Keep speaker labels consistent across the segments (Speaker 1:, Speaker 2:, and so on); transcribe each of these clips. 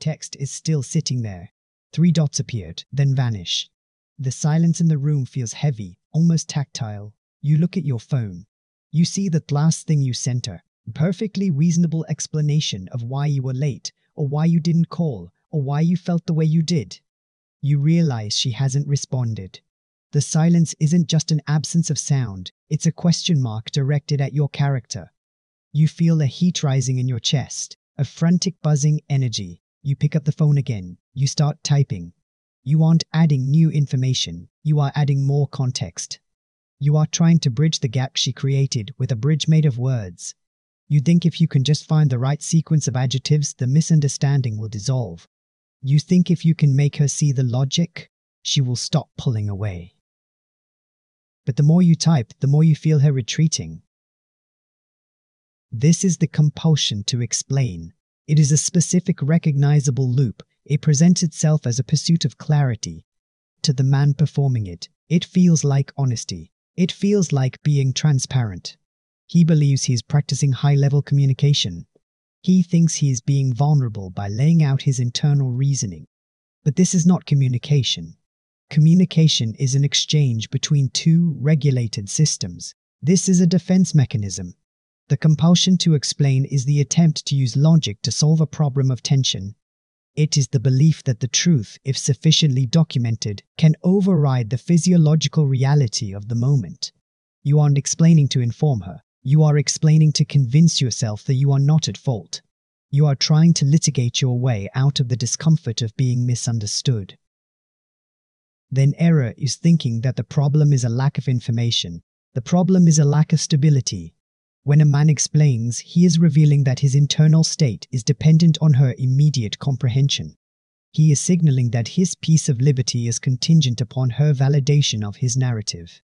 Speaker 1: text is still sitting there. 3 dots appeared, then vanish. The silence in the room feels heavy, almost tactile. You look at your phone. You see that last thing you sent her. A perfectly reasonable explanation of why you were late, or why you didn't call, or why you felt the way you did. You realize she hasn't responded. The silence isn't just an absence of sound, it's a question mark directed at your character. You feel a heat rising in your chest, a frantic buzzing energy. You pick up the phone again. You start typing. You aren't adding new information, you are adding more context. You are trying to bridge the gap she created with a bridge made of words. You think if you can just find the right sequence of adjectives, the misunderstanding will dissolve. You think if you can make her see the logic, she will stop pulling away. But the more you type, the more you feel her retreating. This is the compulsion to explain. It is a specific recognizable loop. It presents itself as a pursuit of clarity. To the man performing it, it feels like honesty. It feels like being transparent. He believes he is practicing high-level communication. He thinks he is being vulnerable by laying out his internal reasoning. But this is not communication. Communication is an exchange between 2 regulated systems. This is a defense mechanism. The compulsion to explain is the attempt to use logic to solve a problem of tension. It is the belief that the truth, if sufficiently documented, can override the physiological reality of the moment. You aren't explaining to inform her. You are explaining to convince yourself that you are not at fault. You are trying to litigate your way out of the discomfort of being misunderstood. Then error is thinking that the problem is a lack of information. The problem is a lack of stability. When a man explains, he is revealing that his internal state is dependent on her immediate comprehension. He is signaling that his peace of liberty is contingent upon her validation of his narrative.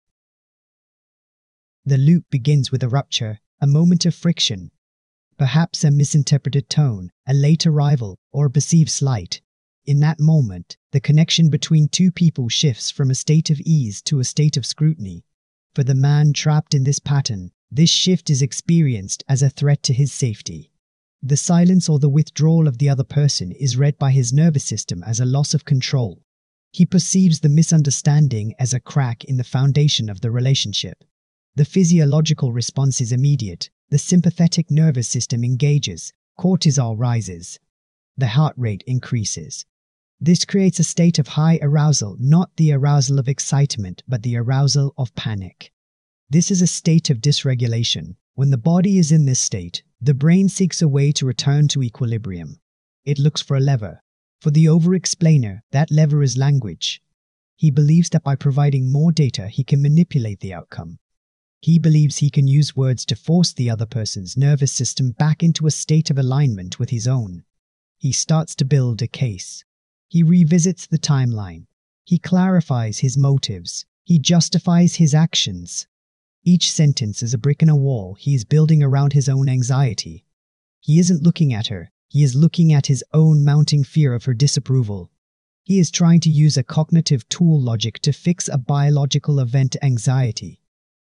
Speaker 1: The loop begins with a rupture, a moment of friction, perhaps a misinterpreted tone, a late arrival, or a perceived slight. In that moment, the connection between 2 people shifts from a state of ease to a state of scrutiny. For the man trapped in this pattern, this shift is experienced as a threat to his safety. The silence or the withdrawal of the other person is read by his nervous system as a loss of control. He perceives the misunderstanding as a crack in the foundation of the relationship. The physiological response is immediate. The sympathetic nervous system engages. Cortisol rises. The heart rate increases. This creates a state of high arousal, not the arousal of excitement, but the arousal of panic. This is a state of dysregulation. When the body is in this state, the brain seeks a way to return to equilibrium. It looks for a lever. For the over-explainer, that lever is language. He believes that by providing more data, he can manipulate the outcome. He believes he can use words to force the other person's nervous system back into a state of alignment with his own. He starts to build a case. He revisits the timeline. He clarifies his motives. He justifies his actions. Each sentence is a brick in a wall he is building around his own anxiety. He isn't looking at her. He is looking at his own mounting fear of her disapproval. He is trying to use a cognitive tool logic to fix a biological event anxiety.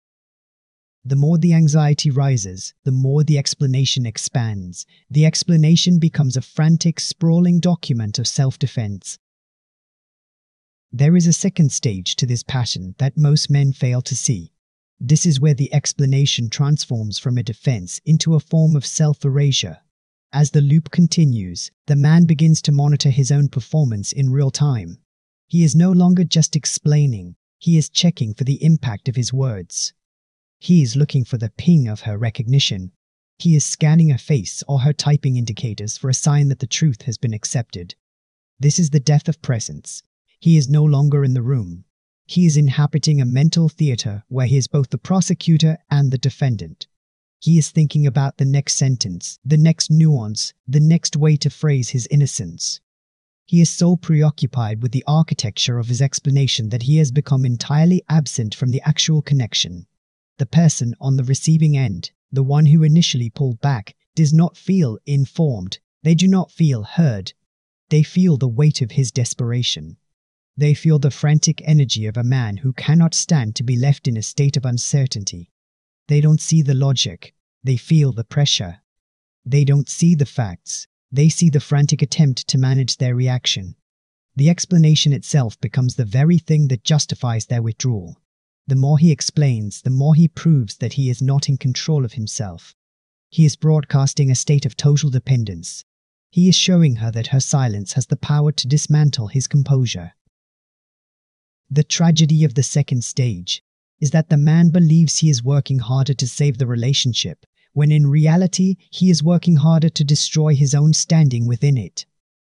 Speaker 1: The more the anxiety rises, the more the explanation expands. The explanation becomes a frantic, sprawling document of self-defense. There is a second stage to this pattern that most men fail to see. This is where the explanation transforms from a defense into a form of self-erasure. As the loop continues, the man begins to monitor his own performance in real time. He is no longer just explaining, he is checking for the impact of his words. He is looking for the ping of her recognition. He is scanning her face or her typing indicators for a sign that the truth has been accepted. This is the death of presence. He is no longer in the room. He is inhabiting a mental theater where he is both the prosecutor and the defendant. He is thinking about the next sentence, the next nuance, the next way to phrase his innocence. He is so preoccupied with the architecture of his explanation that he has become entirely absent from the actual connection. The person on the receiving end, the one who initially pulled back, does not feel informed. They do not feel heard. They feel the weight of his desperation. They feel the frantic energy of a man who cannot stand to be left in a state of uncertainty. They don't see the logic. They feel the pressure. They don't see the facts. They see the frantic attempt to manage their reaction. The explanation itself becomes the very thing that justifies their withdrawal. The more he explains, the more he proves that he is not in control of himself. He is broadcasting a state of total dependence. He is showing her that her silence has the power to dismantle his composure. The tragedy of the second stage is that the man believes he is working harder to save the relationship, when in reality he is working harder to destroy his own standing within it.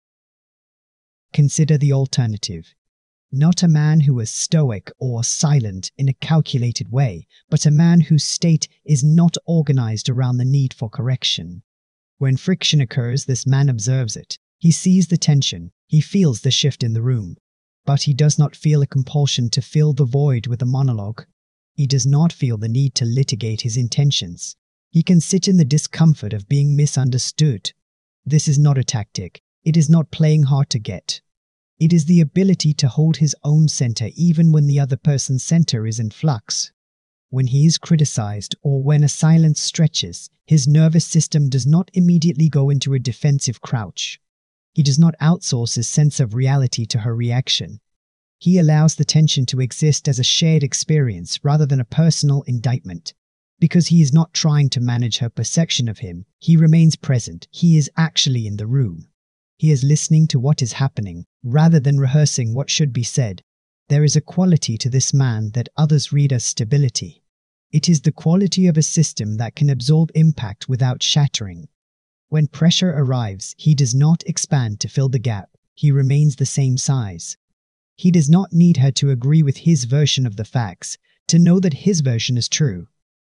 Speaker 1: Consider the alternative. Not a man who is stoic or silent in a calculated way, but a man whose state is not organized around the need for correction. When friction occurs, this man observes it. He sees the tension, he feels the shift in the room, but he does not feel a compulsion to fill the void with a monologue. He does not feel the need to litigate his intentions. He can sit in the discomfort of being misunderstood. This is not a tactic. It is not playing hard to get. It is the ability to hold his own center even when the other person's center is in flux. When he is criticized or when a silence stretches, his nervous system does not immediately go into a defensive crouch. He does not outsource his sense of reality to her reaction. He allows the tension to exist as a shared experience rather than a personal indictment. Because he is not trying to manage her perception of him, he remains present. He is actually in the room. He is listening to what is happening, rather than rehearsing what should be said. There is a quality to this man that others read as stability. It is the quality of a system that can absorb impact without shattering. When pressure arrives, he does not expand to fill the gap. He remains the same size. He does not need her to agree with his version of the facts, to know that his version is true.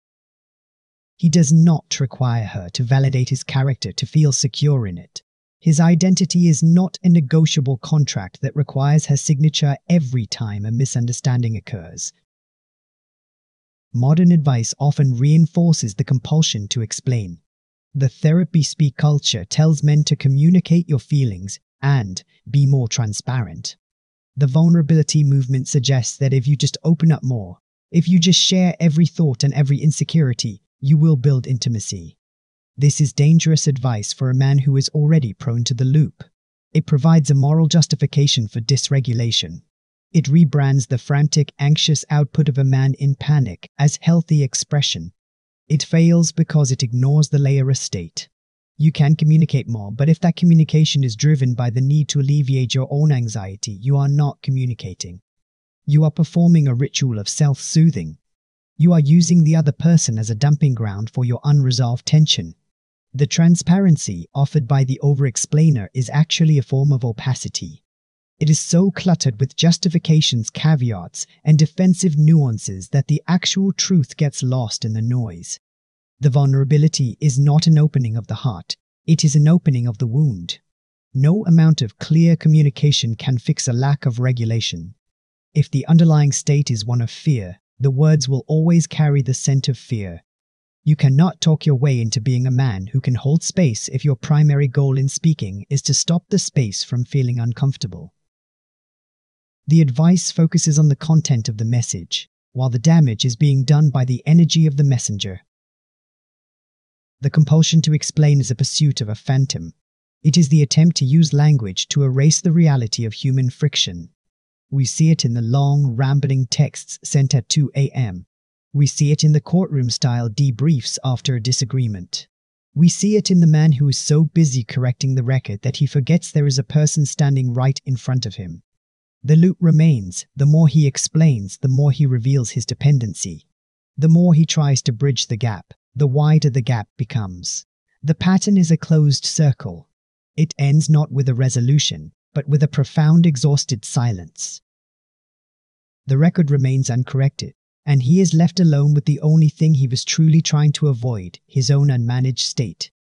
Speaker 1: He does not require her to validate his character to feel secure in it. His identity is not a negotiable contract that requires her signature every time a misunderstanding occurs. Modern advice often reinforces the compulsion to explain. The therapy speak culture tells men to communicate your feelings and be more transparent. The vulnerability movement suggests that if you just open up more, if you just share every thought and every insecurity, you will build intimacy. This is dangerous advice for a man who is already prone to the loop. It provides a moral justification for dysregulation. It rebrands the frantic, anxious output of a man in panic as healthy expression. It fails because it ignores the layer of state. You can communicate more, but if that communication is driven by the need to alleviate your own anxiety, you are not communicating. You are performing a ritual of self-soothing. You are using the other person as a dumping ground for your unresolved tension. The transparency offered by the over-explainer is actually a form of opacity. It is so cluttered with justifications, caveats, and defensive nuances that the actual truth gets lost in the noise. The vulnerability is not an opening of the heart, it is an opening of the wound. No amount of clear communication can fix a lack of regulation. If the underlying state is one of fear, the words will always carry the scent of fear. You cannot talk your way into being a man who can hold space if your primary goal in speaking is to stop the space from feeling uncomfortable. The advice focuses on the content of the message, while the damage is being done by the energy of the messenger. The compulsion to explain is a pursuit of a phantom. It is the attempt to use language to erase the reality of human friction. We see it in the long, rambling texts sent at 2 a.m. We see it in the courtroom-style debriefs after a disagreement. We see it in the man who is so busy correcting the record that he forgets there is a person standing right in front of him. The loop remains. The more he explains, the more he reveals his dependency. The more he tries to bridge the gap, the wider the gap becomes. The pattern is a closed circle. It ends not with a resolution, but with a profound exhausted silence. The record remains uncorrected, and he is left alone with the only thing he was truly trying to avoid, his own unmanaged state.